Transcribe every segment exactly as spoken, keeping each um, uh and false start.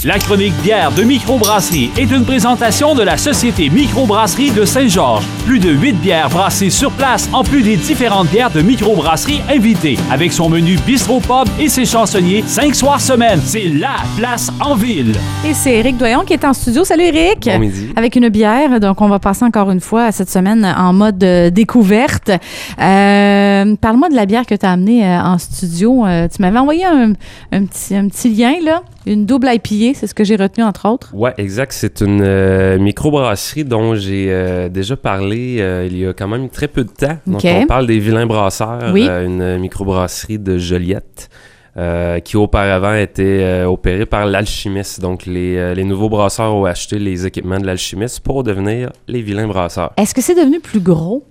La chronique bière de Microbrasserie est une présentation de la Société Microbrasserie de Saint-Georges. Plus de huit bières brassées sur place, en plus des différentes bières de microbrasserie invitées. Avec son menu bistrot pub et ses chansonniers, cinq soirs semaine. C'est la place en ville. Et c'est Éric Doyon qui est en studio. Salut Éric! Bon midi. Avec une bière. Donc, on va passer encore une fois cette semaine en mode euh, découverte. Euh, parle-moi de la bière que tu as amenée euh, en studio. Euh, tu m'avais envoyé un, un, petit, un petit lien, là. Une double I P A, c'est ce que j'ai retenu, entre autres. Oui, exact. C'est une euh, microbrasserie dont j'ai euh, déjà parlé euh, il y a quand même très peu de temps. Donc, Okay. on parle des Vilains Brasseurs, Oui. euh, une microbrasserie de Joliette euh, qui auparavant était euh, opérée par l'Alchimiste. Donc, les, euh, les nouveaux brasseurs ont acheté les équipements de l'Alchimiste pour devenir les Vilains Brasseurs. Est-ce que c'est devenu plus gros?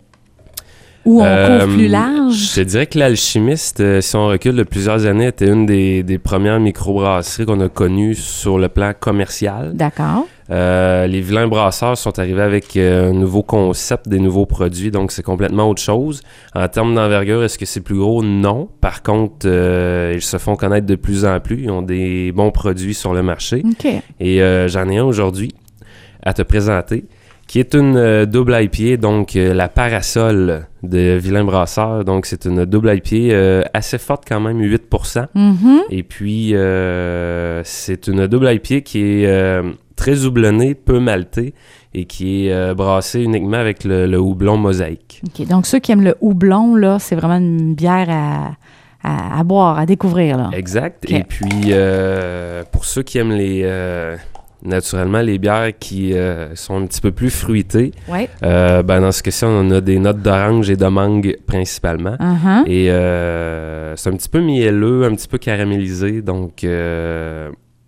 Ou on Euh, couvre plus large? Je te dirais que l'Alchimiste, euh, si on recule de plusieurs années, était une des, des premières microbrasseries qu'on a connues sur le plan commercial. D'accord. Euh, les Vilains Brasseurs sont arrivés avec euh, un nouveau concept, des nouveaux produits, donc c'est complètement autre chose. En termes d'envergure, est-ce que c'est plus gros? Non. Par contre, euh, ils se font connaître de plus en plus. Ils ont des bons produits sur le marché. OK. Et euh, j'en ai un aujourd'hui à te présenter, qui est une euh, double I P A, donc euh, la Parasol de Vilains Brasseurs. Donc, c'est une double I P A euh, assez forte quand même, huit pour cent. Mhm. Et puis, euh, c'est une double I P A qui est euh, très houblonnée, peu maltée, et qui est euh, brassée uniquement avec le, le houblon mosaïque. OK. Donc, ceux qui aiment le houblon, là, c'est vraiment une bière à, à, à boire, à découvrir, là. Exact. Ok. Et puis, euh, pour ceux qui aiment les... euh, naturellement, les bières qui euh, sont un petit peu plus fruitées, Oui. euh, ben, dans ce cas-ci, on a des notes d'orange et de mangue principalement. Uh-huh. Et euh, c'est un petit peu mielleux, un petit peu caramélisé, donc euh,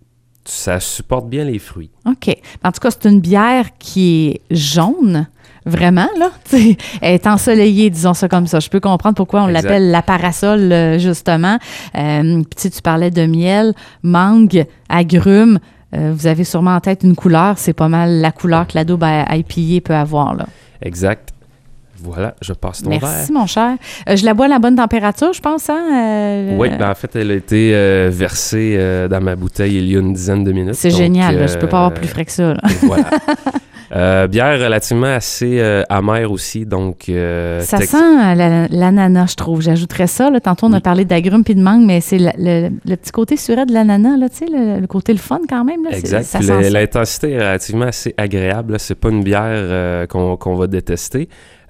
ça supporte bien les fruits. OK. En tout cas, c'est une bière qui est jaune. Vraiment, là. T'sais, elle est ensoleillée, disons ça comme ça. Je peux comprendre pourquoi on Exact. l'appelle la parasol, euh, justement. Euh, puis, tu sais, tu parlais de miel, mangue, agrumes. Euh, vous avez sûrement en tête une couleur. C'est pas mal la couleur que la double I P A peut avoir, là. Exact. Voilà, je passe ton verre. Merci, mon cher. Euh, je la bois à la bonne température, je pense, hein? Euh, Oui, ben en fait, elle a été euh, versée euh, dans ma bouteille il y a une dizaine de minutes. C'est donc, génial, là. euh, Je peux pas avoir plus frais que ça, là. Voilà. Euh, bière relativement assez euh, amère aussi, donc... Euh, Ça tex- sent la- l'ananas, je trouve. J'ajouterais ça. Là. Tantôt, on a Oui. parlé d'agrumes puis de mangue, mais c'est le, le- le petit côté suret de l'ananas, là, tu sais, le, le côté le fun quand même. Là. C'est- Exact. Ça Puis sent la- ça. L'intensité est relativement assez agréable. Là. C'est pas une bière euh, qu'on qu'on va détester.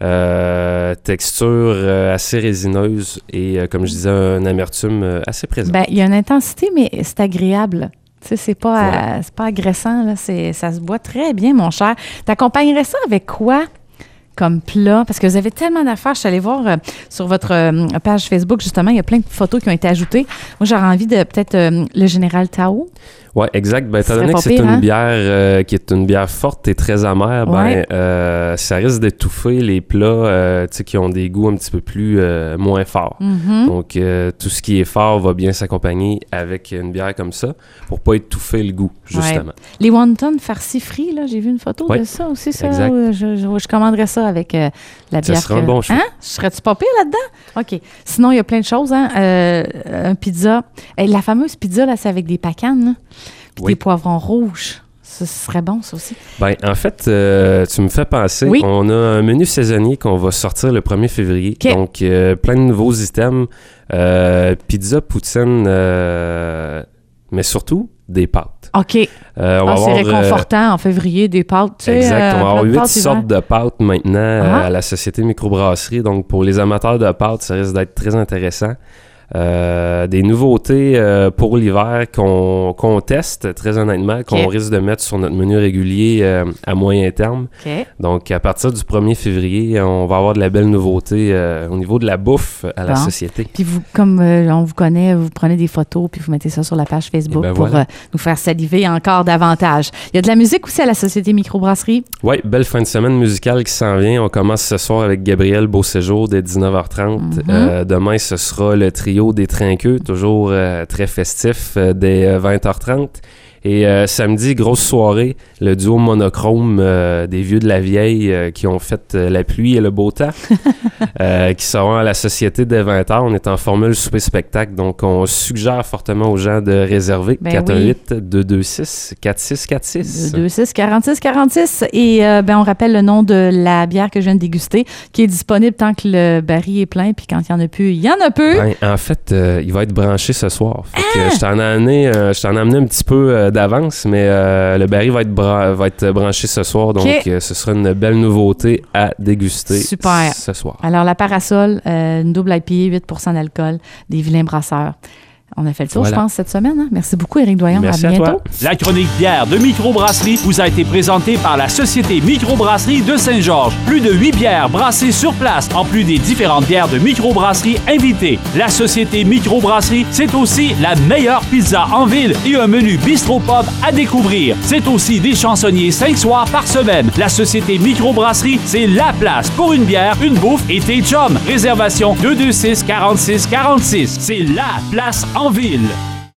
Euh, texture euh, assez résineuse et, euh, comme je disais, un amertume euh, assez présent. Ben, il y a une intensité, mais c'est agréable. Tu sais, c'est pas, Voilà. euh, c'est pas agressant. Là. C'est, ça se boit très bien, mon cher. T'accompagnerais ça avec quoi comme plat? Parce que vous avez tellement d'affaires. Je suis allée voir euh, sur votre euh, page Facebook, justement, il y a plein de photos qui ont été ajoutées. Moi, j'aurais envie de peut-être euh, le Général Tao. Ouais, exact. Ben, Ce étant serait donné pas que c'est pire, une hein? bière euh, qui est une bière forte et très amère, Ouais. ben, euh, ça risque d'étouffer les plats euh, tu sais, qui ont des goûts un petit peu plus euh, moins forts. Mhm. Donc, euh, tout ce qui est fort va bien s'accompagner avec une bière comme ça pour pas étouffer le goût, justement. Les wontons farcis frits, là, j'ai vu une photo Ouais. de ça aussi. Ça, Exact. euh, je, je, je commanderais ça avec euh, la Ça bière. serait un que- bon choix. Hein? Serais-tu pas pire là-dedans? OK. Sinon, il y a plein de choses. Hein? Euh, un pizza. Eh, la fameuse pizza, là, c'est avec des pacanes, là, puis Oui. des poivrons rouges. Ça, ce serait bon, ça aussi. Ben, en fait, euh, tu me fais penser, Oui. on a un menu saisonnier qu'on va sortir le premier février. OK. Donc, euh, plein de nouveaux items. Euh, pizza, poutine, euh, mais surtout des pâtes. OK. Euh, on Ah, va c'est avoir, euh, réconfortant en février, des pâtes. Tu sais, exact. euh, On va un avoir plat de huit pâtes hiver. sortes de pâtes maintenant euh, Ah. à la Société Microbrasserie. Donc, pour les amateurs de pâtes, ça risque d'être très intéressant. Euh, des nouveautés euh, pour l'hiver qu'on qu'on teste, très honnêtement, qu'on Ok. risque de mettre sur notre menu régulier euh, à moyen terme. OK. Donc, à partir du premier février, on va avoir de la belle nouveauté euh, au niveau de la bouffe à la Bon. société. Puis vous, comme euh, on vous connaît, vous prenez des photos puis vous mettez ça sur la page Facebook Eh ben pour voilà. euh, nous faire saliver encore davantage. Il y a de la musique aussi à la Société Microbrasserie. Oui, belle fin de semaine musicale qui s'en vient. On commence ce soir avec Gabriel Beauséjour dès dix-neuf heures trente. Mhm. Euh, demain, ce sera le trio des Trinqueux, toujours euh, très festif, euh, dès euh, vingt heures trente. Et euh, samedi, grosse soirée, le duo monochrome euh, des vieux de la vieille euh, qui ont fait euh, la pluie et le beau temps, euh, qui seront à la Société dès vingt heures. On est en formule souper-spectacle, donc on suggère fortement aux gens de réserver. Ben quatre un oui. huit, deux deux six, quatre six quatre six. deux deux six, quarante-six quarante-six. Et euh, ben, on rappelle le nom de la bière que je viens de déguster, qui est disponible tant que le baril est plein, puis quand il y en a plus, il y en a peu. Ben, en fait, euh, il va être branché ce soir. Fait que, Ah! je t'en ai amené, euh, je t'en ai amené un petit peu euh, d'avance, mais euh, le baril va être, bra- va être branché ce soir, donc Ok. euh, ce sera une belle nouveauté à déguster Super. ce soir. Alors, la Parasol, euh, une double I P A, huit pour cent d'alcool, des vilains brasseurs. On a fait le tour, Voilà. je pense, cette semaine. Hein? Merci beaucoup, Éric Doyon. Merci à à bientôt. toi. La chronique bière de Microbrasserie vous a été présentée par la Société Microbrasserie de Saint-Georges. Plus de huit bières brassées sur place, en plus des différentes bières de microbrasserie invitées. La Société Microbrasserie, c'est aussi la meilleure pizza en ville et un menu bistrot-pub à découvrir. C'est aussi des chansonniers cinq soirs par semaine. La Société Microbrasserie, c'est la place pour une bière, une bouffe et tes chums. Réservation deux deux six, quarante-six quarante-six. C'est la place en ville.